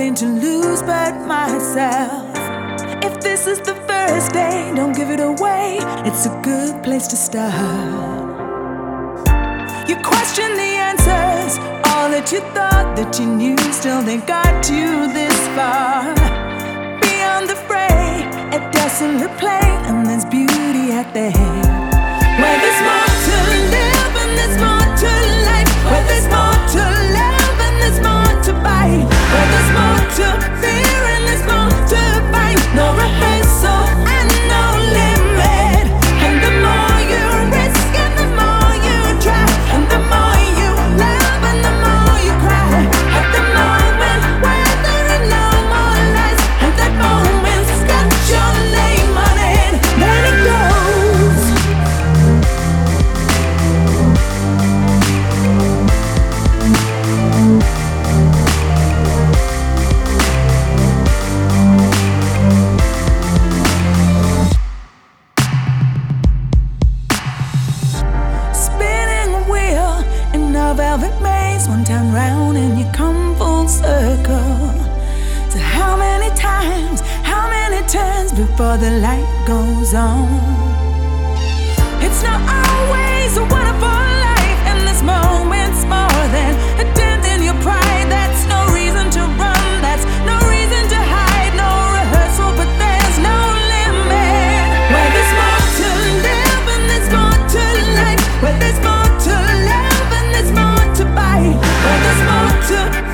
nothing to lose but myself. If this is the first day, don't give it away. It's a good place to start. You question the answers, all that you thought that you knew, still they got you this far. Beyond the fray, a desolate plain, and there's beauty out there. Where there's more to live and there's more to life. Where there's more to love and there's more to bite. Where there's more to fear and there's more to fight. No rehearsal and no limit. And the more you risk and the more you try, and the more you love and the more you cry. At the moment where there are no more lies, and that moment's got your name on it, then it goes. Spinning a wheel in a velvet maze, one time round and you come full circle. So how many times, how many turns before the light goes on? It's not always a wonderful life, and this moment's more than a dent in your pride. That's no reason to run, that's no reason to hide, no rehearsal, but there's no limit. Where there's more to live and there's more to life. Where there's more to love and there's more to bite. Where there's more to